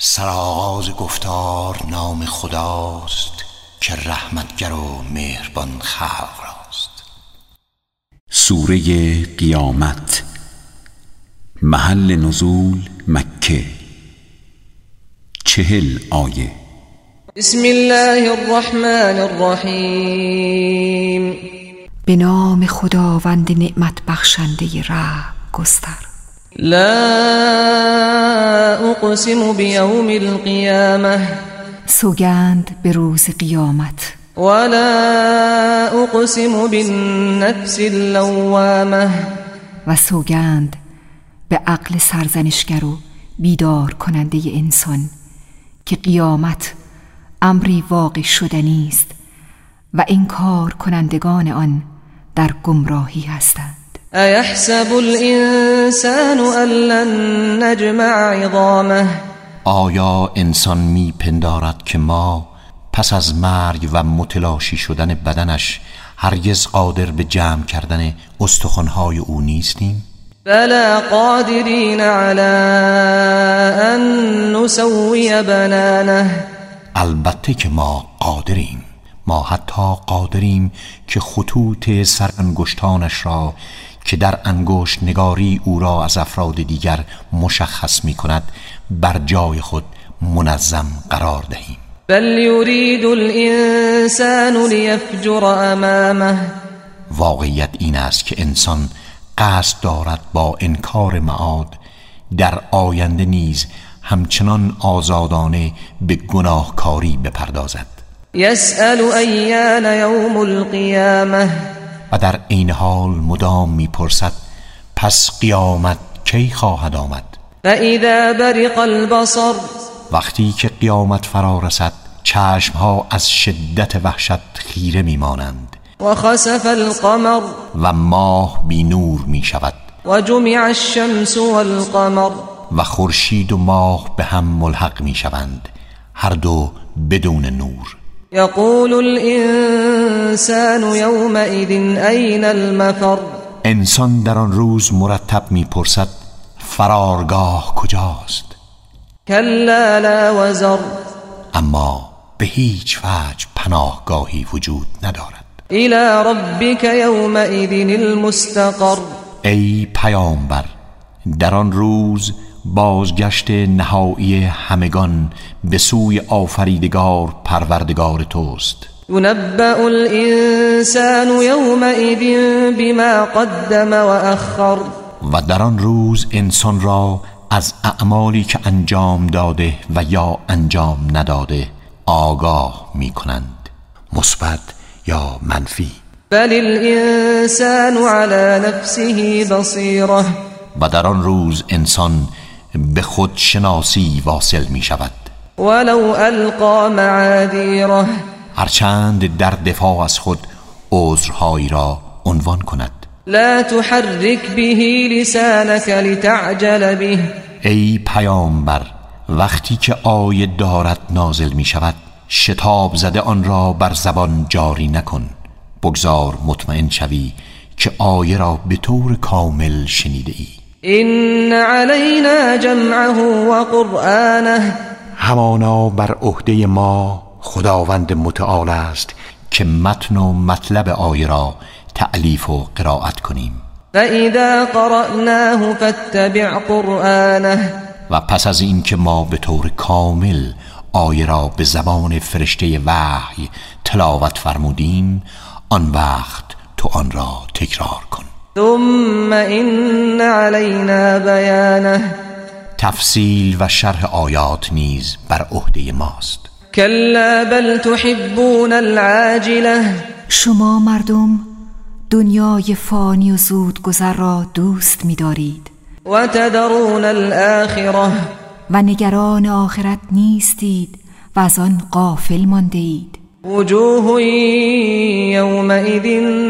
سرآغاز گفتار نام خداست که رحمتگر و مهربان خلق راست. سوره قیامت. محل نزول مکه. 40 آیه. بسم الله الرحمن الرحیم. به نام خداوند نعمت بخشنده رحم گستر. لا اقسم بیوم القیامه. سوگند به روز قیامت. ولا اقسم بالنفس اللوامه. و سوگند به عقل سرزنشگر و بیدار کننده انسان که قیامت امری واقع شدنی است و انکار کنندگان آن در گمراهی هستند. ایحسب الانسان ان لن نجمع عظامه. آیا انسان میپندارد که ما پس از مرگ و متلاشی شدن بدنش هرگز قادر به جمع کردن استخوان‌های او نیستیم؟ بلا قادرین علی ان نسوی بنانه. البته که ما قادریم، ما حتی قادریم که خطوط سرانگشتانش را که در انگشت نگاری او را از افراد دیگر مشخص می کند بر جای خود منظم قرار دهیم. بل یرید الانسان لیفجر امامه. واقعیت این است که انسان قصد دارد با انکار معاد در آینده نیز همچنان آزادانه به گناهکاری بپردازد. یسأل ایان یوم القیامه. و در این حال مدام میپرسد پس قیامت کی خواهد آمد؟ فاذا برق البصر. وقتی که قیامت فرا رسد چشمها از شدت وحشت خیره میمانند. و خسف القمر. و ماه بی نور می شود. و جمع الشمس والقمر. و خورشید و ماه به هم ملحق می شوند، هر دو بدون نور. یقول الانسان یومئذ این المفر. انسان در آن روز مرتب می پرسد فرارگاه کجاست؟ کلا لا وزر. اما به هیچ وجه پناهگاهی وجود ندارد. الی ربک یومئذ المستقر. ای پیامبر، در آن روز بازگشت نهایی همگان به سوی آفریدگار پروردگار توست. ينبأ الانسان یومئذ بما قدم و اخر. و در آن روز انسان را از اعمالی که انجام داده و یا انجام نداده آگاه می کنند، مثبت یا منفی. بل الانسان علی نفسه بصیره. و در آن روز انسان به خود شناسی واصل می شود، ولو القا معاذیره. هرچند در دفاع از خود عذرهایی را عنوان کند. لا تحرک به لسانک لتعجل به. ای پیامبر، وقتی که آیه دارد نازل می شود شتاب زده آن را بر زبان جاری نکن، بگذار مطمئن شوی که آیه را به طور کامل شنیده ای. این علینا جمعه و قرآنه. همانا بر عهده ما خداوند متعال است که متن و مطلب آیه را تألیف و قرائت کنیم. فاذا قرأناه فاتبع قرآنه. و پس از این که ما به طور کامل آیه را به زبان فرشته وحی تلاوت فرمودیم، آن وقت تو آن را تکرار کن. ثم این علینا بیانه. تفصیل و شرح آیات نیز بر عهده ماست. کلا بل تحبون العاجله. شما مردم دنیای فانی و زودگذر را دوست می‌دارید و تذرون الاخره. و نگران آخرت نیستید و از آن غافل مانده اید. وجوه یومئذ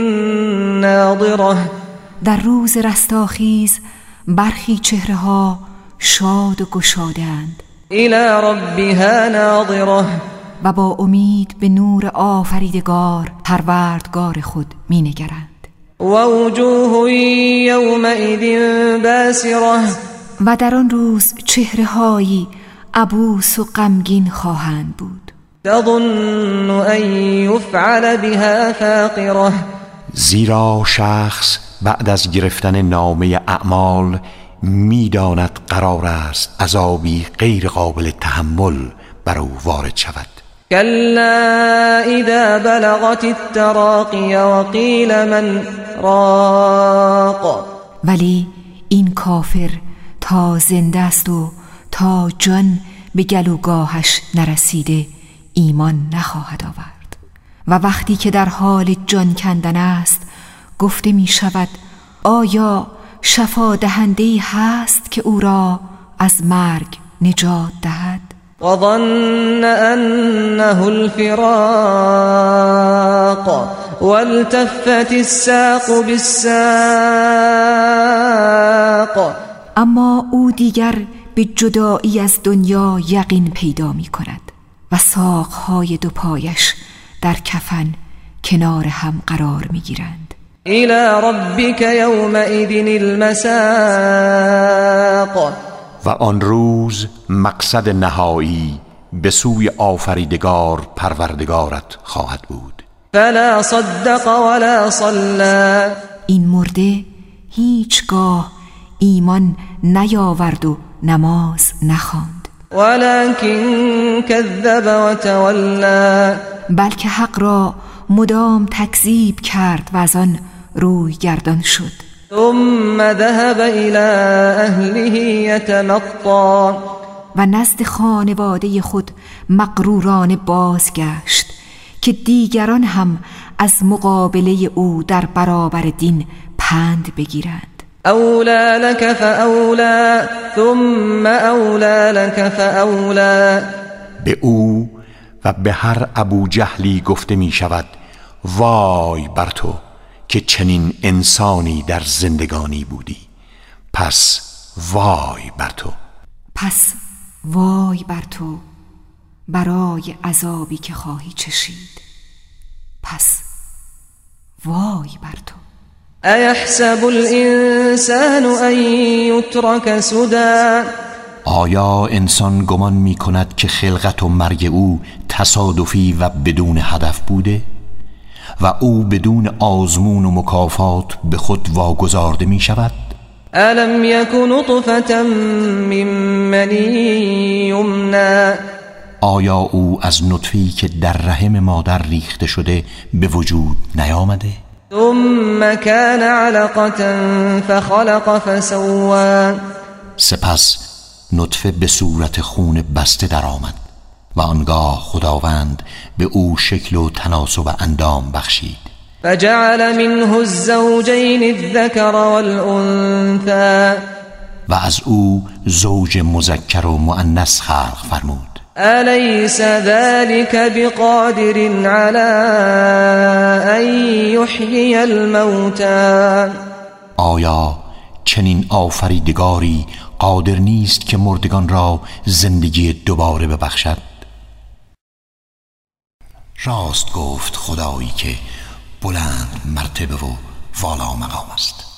ناظره. در روز رستاخیز برخی چهره‌ها شاد و گشاده‌اند. الی ربها ناظره. و با امید به نور آفریدگار پروردگار خود می‌نگرند. و وجوه یومئذ باسره. و در آن روز چهره‌هایی عبوس و غمگین خواهند بود. تظن ان یفعل بها فاقره، زیرا شخص بعد از گرفتن نامه اعمال میداند قرار است عذابی غیر قابل تحمل بر او وارد شود. كلا اذا بلغت التراقي وقيل من راق، ولی این کافر تا زنده است و تا جان به گلوگاهش نرسیده ایمان نخواهد آورد. و وقتی که در حال جان کندن است گفته می شود آیا شفا دهنده‌ای هست که او را از مرگ نجات دهد؟ و ظن انه الفراق والتفت الساق بالساق، اما او دیگر به جدایی از دنیا یقین پیدا می کند و ساقهای دو پایش در کفن کنار هم قرار می گیرند. الى ربك یومئذ المساق، و آن روز مقصد نهایی به سوی آفریدگار پروردگارت خواهد بود. فلا صدق ولا صلى، این مرده هیچگاه ایمان نیاورد و نماز نخواند، ولكن كذب وتولى، بلکه حق را مدام تکذیب کرد و از آن روی گردان شد. ثم ذهب الى اهله يتمطى، و نزد خانواده خود مغرورانه بازگشت که دیگران هم از مقابله او در برابر دین پند بگیرند. اولی لك فاولی ثم اولی لك فاولی، به او و به هر ابو جهلی گفته می شود وای بر تو که چنین انسانی در زندگانی بودی، پس وای بر تو. پس وای بر تو برای عذابی که خواهی چشید، پس وای بر تو. ایحسب الانسان ان یترک سدى، آیا انسان گمان می کند که خلقت و مرگ او تصادفی و بدون هدف بوده و او بدون آزمون و مکافات به خود واگذارده می شود؟ الم یک نطفة من منی یمنی، آیا او از نطفه‌ای که در رحم مادر ریخته شده به وجود نیامده؟ ثم كان علقة فخلق فسوى، سپس نطفه به صورت خون بسته در آمد و آنگاه خداوند به او شکل و تناسب اندام بخشید. فجعل منه الزوجين الذكر والأنثى، و از او زوج مذکر و مؤنث خلق فرمود. أليس ذلك بقادر على أن يحيي الموتى، آیا چنین آفریدگاری قادر نیست که مردگان را زندگی دوباره ببخشد؟ راست گفت خدایی که بلند مرتبه و والا مقام است.